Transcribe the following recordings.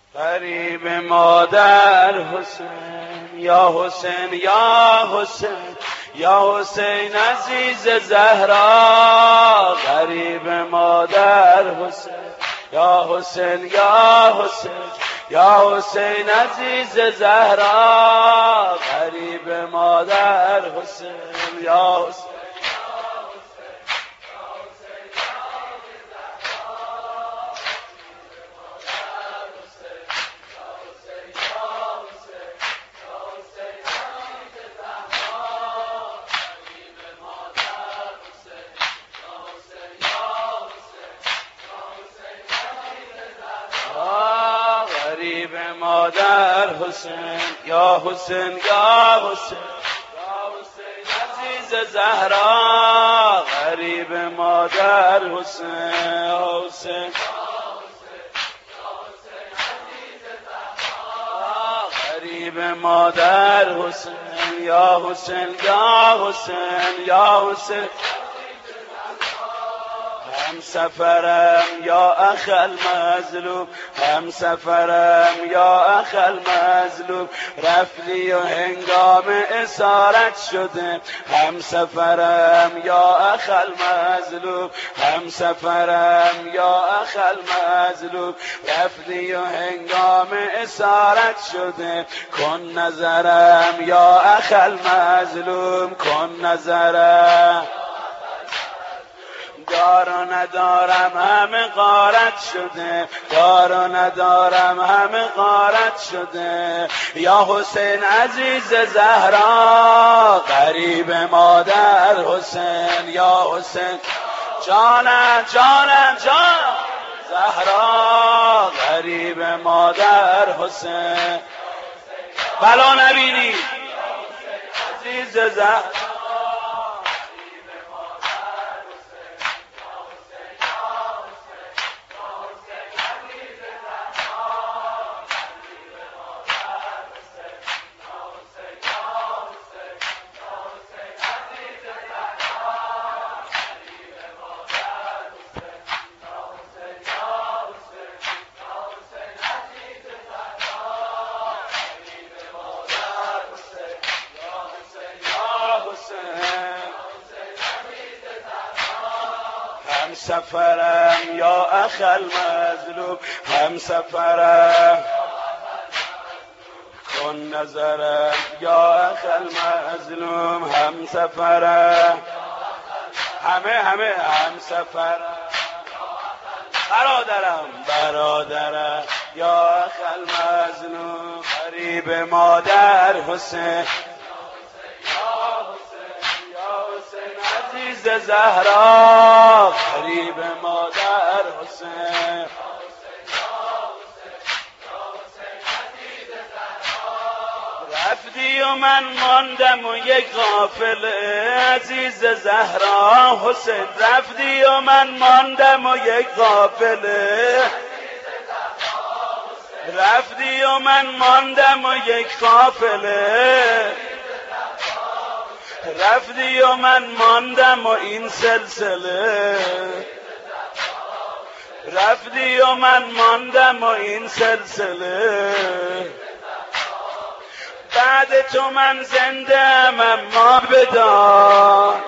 غریب مادر حسین، یا حسین یا حسین، یا حسین عزیز زهرا. غریب مادر حسین، یا حسین یا حسین، یا حسین عزیز زهرا. غریب مادر حسین، یا حسین. غریب مادر حسین، یا حسین یا حسین، یا حسین عزیز زهرا. غریب مادر حسین، یا حسین، غریب مادر حسین، یا حسین یا حسین، یا حسین. هم سفرم یا اخل مظلوم، هم سفرم یا اخل مظلوم. رفتی و هنگام اسارت شده. هم سفرم یا اخل مظلوم، هم سفرم یا اخل مظلوم. رفتی و هنگام اسارت شده. کن نظرم یا اخل مظلوم، کن نظرم. دار و ندارم همه غارت شده، دار و ندارم همه غارت شده. یا حسین عزیز زهرا. غریب مادر حسین، یا حسین جانم جانم جان زهرا. غریب مادر حسین، بلا نبینی عزیز زهرا. هم سفرم یا اخل مظلوم، هم سفرم. کن نظرم یا اخل مظلوم، هم سفرم. همه هم سفرم. برادرم یا اخل مظلوم. غریب مادر حسین، عزیز زهرا. غریب مادر حسین، رفتی و من ماندم و یک غافله. عزیز زهرا حسین، رفتی و من ماندم و یک غافله. رفتی و من ماندم و یک غافله. رفتی و من ماندم و این سلسله. رفتی و من ماندم و این سلسله. بعد تو من زنده ام اما بدان.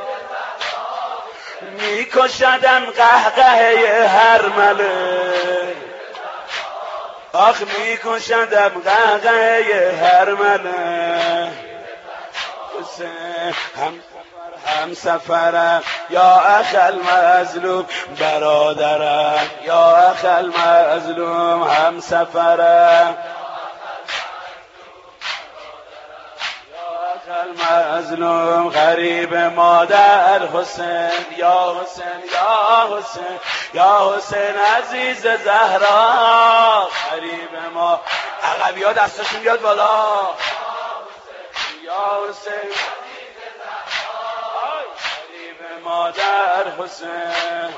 میکشدم قهقهه هر مله. آخ میکشدم قهقهه هر مله. هم سفرم یا اخل مظلوم. برادرم یا اخل مظلوم، هم سفرم یا اخل مظلوم. غریب مادر حسین، یا حسین یا حسین، یا حسین عزیز زهرا. غریب ما عقبی ها دستشون بیاد بالا. یا حسین غریب مادر حسین.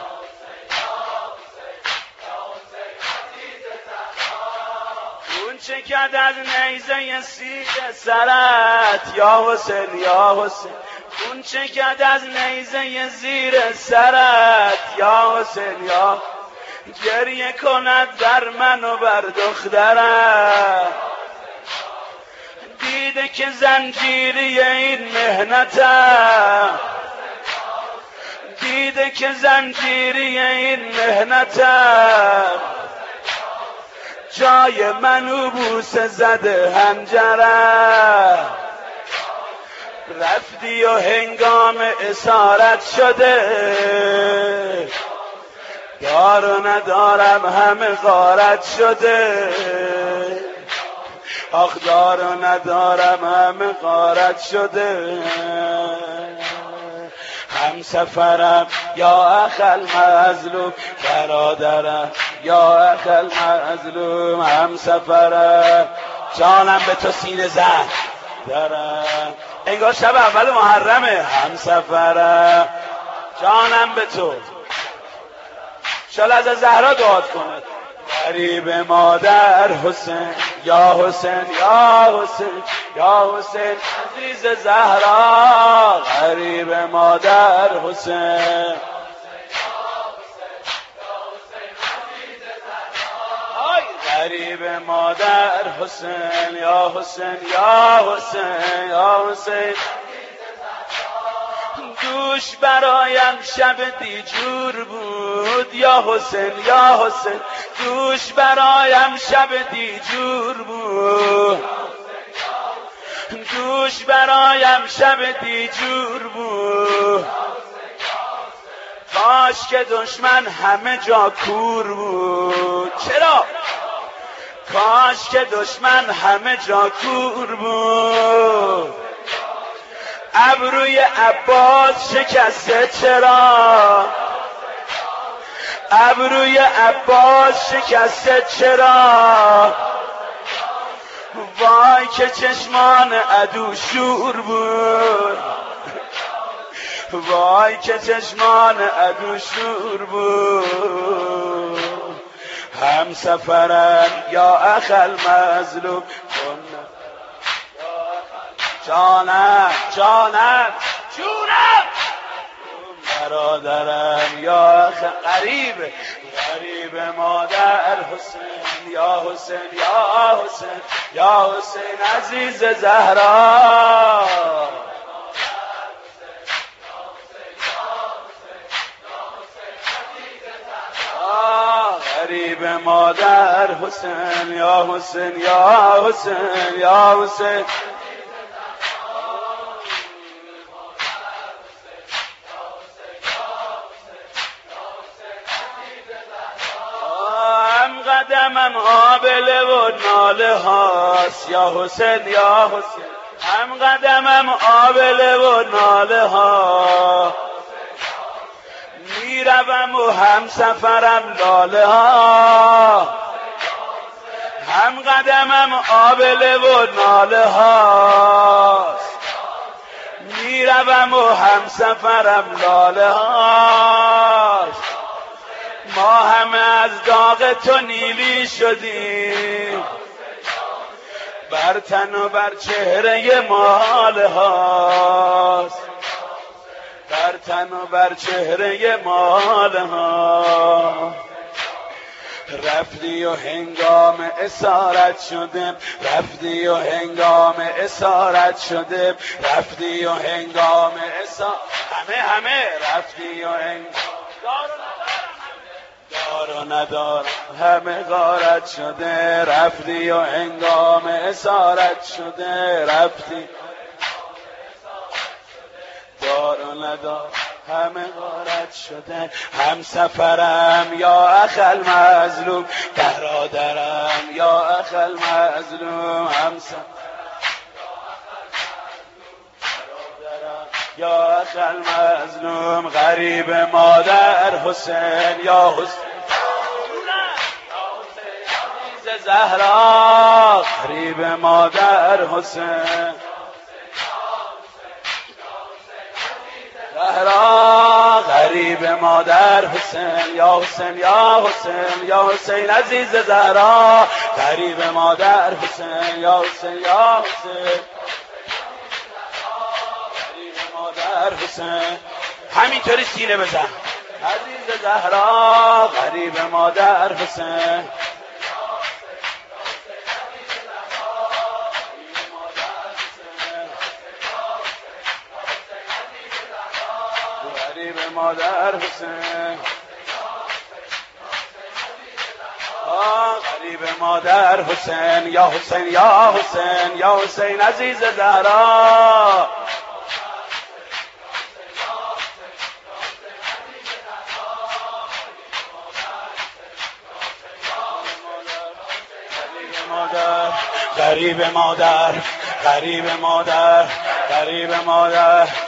اون چه کرد از نیزه سیر سرت. یا حسین یا حسین، اون چه کرد از نیزه زیر سرت. یا حسین یا گریه کند بر من و بر دخترم، دیده که زنجیری این مهنتم، دیده که زنجیری این مهنتم، جای منو بوسه زده هنجرم، رفتی و هنگام اسارت شده، دار و ندارم همه غارت شده، آخ دار و ندارم همه غارت شده، هم سفرم یا اخل مظلوم، برادرم یا اخل مظلوم، هم سفرم، جانم به تو سینه زد دارم، انگار شب اول محرمه، هم سفرم جانم به تو، شاید از زهرا دعات کنه، غریب مادر حسین یا حسین یا حسین یا حسین عزیز زهرا، غریب مادر حسین، غریب مادر حسین یا حسین یا حسین یا حسین، دوش برایم شب دیجور بود یا حسین یا حسین، دوش برایم شب دیجور بود، دوش برایم شب دیجور بود، کاش که دشمن همه جا کور بود، چرا؟ کاش که دشمن همه جا کور بود، ابروی عباس شکسته چرا، ابروی عباس شکسته چرا، وای که چشمان عدو شور بود، وای که چشمان عدو شور بود، هم سفرم یا اخل مظلوم، جانم جانم جونم، برادرم یا غریب، غریب مادر حسین یا حسین یا حسین یا حسین عزیز زهرا، غریب مادر حسین یا حسین یا حسین یا حسین، قدمم آبله و ناله هاست یا حسین یا حسین، هم قدمم آبله و ناله ها، میروم و هم سفرم لاله ها، هم قدمم آبله و ناله هاست، میروم و هم سفرم لاله هاست، ما همه از داغ تو نیلی شدیم، بر تن و بر چهره ماله هاست، بر تن و بر چهره ماله ها، رفتی و هنگام اسارت شدم، رفتی و هنگام اسارت شدم، رفتی و هنگام اسارت، همه رفتی و هنگام دار و ندارم همه غارت شده، رفتی و هنگام اسارت شده، رفتی دار و ندارم همه غارت شده، هم سفرم یا اخل مظلوم، برادرم یا اخل مظلوم، هم سفرم یا اخل مظلوم، غریب مادر حسین یا حسین زهرا، غریب مادر حسین زهرا، غریب مادر حسین یا حسین یا حسین یا حسین عزیز زهرا، غریب مادر حسین یا حسین یا حسین غریب مادر حسین، همینطوری سینه بزن، عزیز زهرا غریب مادر حسین غریب مادر حسین غریب مادر حسین یا حسین یا حسین یا حسین عزیز زهرا غریب مادر غریب مادر غریب مادر